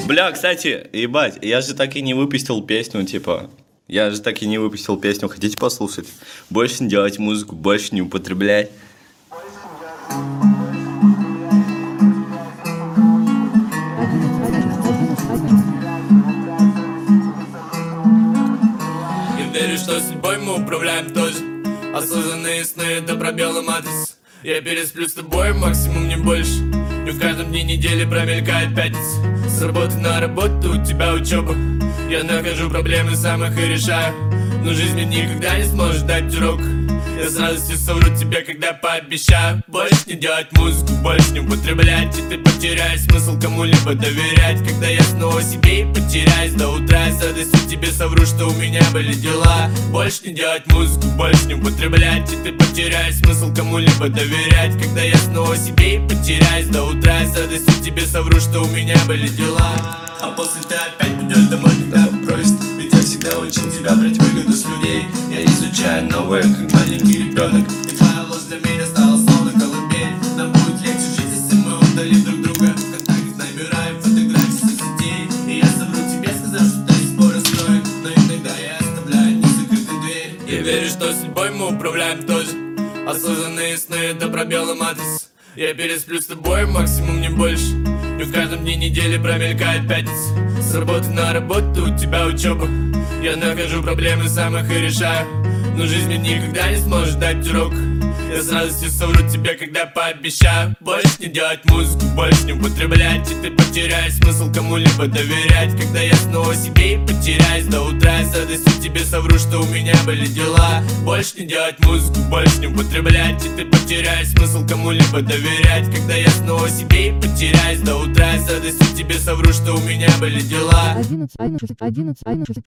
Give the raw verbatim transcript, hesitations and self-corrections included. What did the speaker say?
Бля, кстати, ебать, я же так и не выпустил песню, типа. Я же так и не выпустил песню. Хотите послушать? Больше не делать музыку, больше не употреблять. Я верю, что судьбой мы управляем тоже. Осознанные сны — это про белый адрес. Я пересплю с тобой, максимум не больше. И в каждом дне недели промелькает пятница. С работы на работу, у тебя учеба. Я нахожу проблемы, сам их и решаю. Но жизнь мне никогда не сможет дать урок. Я с радостью совру тебе, когда пообещаю больше не делать музыку, больше не употреблять. И ты потеряешь смысл кому-либо доверять. Когда я снова себе потеряюсь до утра, с радостью тебе совру, что у меня были дела. Больше не делать музыку, больше не употреблять. И ты потеряешь смысл кому-либо доверять. Когда я снова себе потеряюсь до утра, с радостью тебе совру, что у меня были дела. А после ты опять пойдешь домой, когда попросит. Ведь я всегда учил тебя брать выгоду с людей. Я изучаю новое, как маленький ребенок. И твоя ложь для меня стала словно колыбель. Нам будет легче жить, если мы удалим друг друга. Вконтакте набираем фотографии соцсетей. И я совру тебе, сказав, что до сих пор расстроен. Но иногда я оставляю незакрытой дверь. Я верю, что судьбой мы управляем тоже. Осознанные сны — это про белый адрес. Я пересплю с тобой, максимум не больше. И в каждом дне недели промелькает пятница. С работы на работу, у тебя учеба. Я нахожу проблемы, сам их и решаю. Но жизнь мне никогда не сможет дать урок. Я с радостью совру тебе, когда пообещаю больше не делать музыку, больше не употреблять. И ты потеряешь смысл кому-либо доверять. Когда я снова себе потеряюсь до утра, с радостью тебе совру, что у меня были дела. Больше не делать музыку, больше не употреблять. И ты потеряешь смысл кому-либо доверять. Когда я снова себе потеряюсь до утра, с радостью тебе совру, что у меня были дела. одиннадцать, одиннадцать, одиннадцать.